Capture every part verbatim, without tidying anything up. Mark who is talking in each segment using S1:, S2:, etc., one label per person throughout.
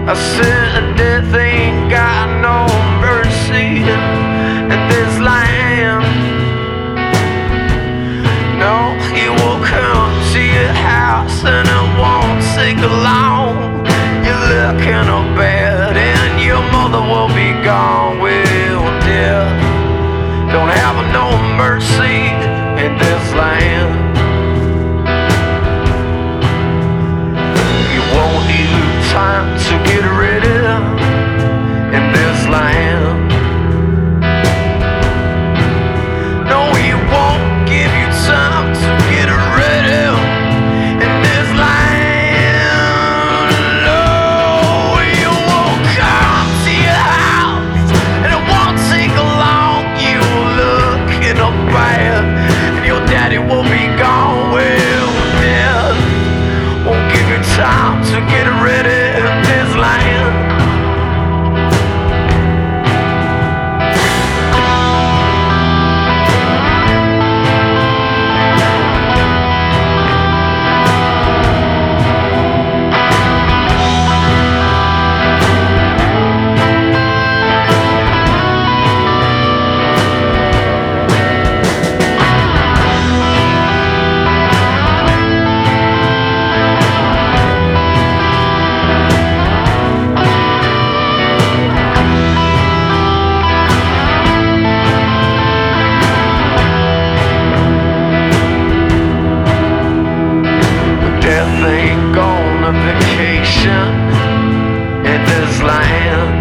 S1: I said death ain't got no mercy in this land. No, he will come to your house and it won't take long. You look in a bed and your mother will be gone. Well, death don't have no mercy in this land. You won't need time to get ready in this land. No, he won't give you time to get ready in this land. No, he won't come to your house and it won't take long. You look in a bath and your daddy will be gone. Well, death won't give you time to get ready in this land. Death ain't gone on vacation in this land.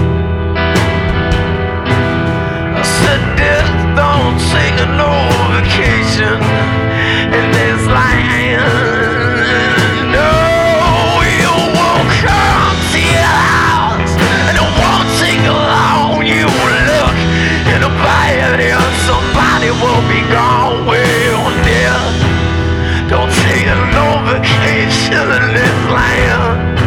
S1: I said death don't take no vacation in this land. No, you won't come to your house and it won't take long. You look in a bed and somebody will be gone. Well, death don't take no vacation in this land.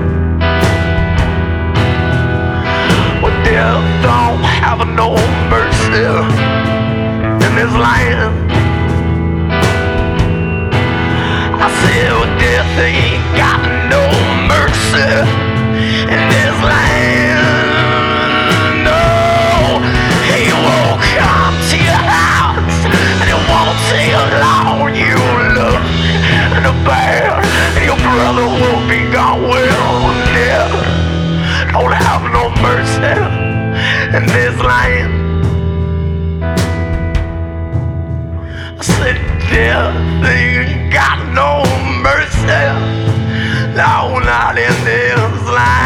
S1: Well, death don't have no mercy in this land. I said, well, death ain't got no mercy in this land. No, he won't come to your house and it won't take long. You look in the bed and your brother will be gone. Well, death don't have no mercy in this land. I said death ain't got no mercy. No, not in this land.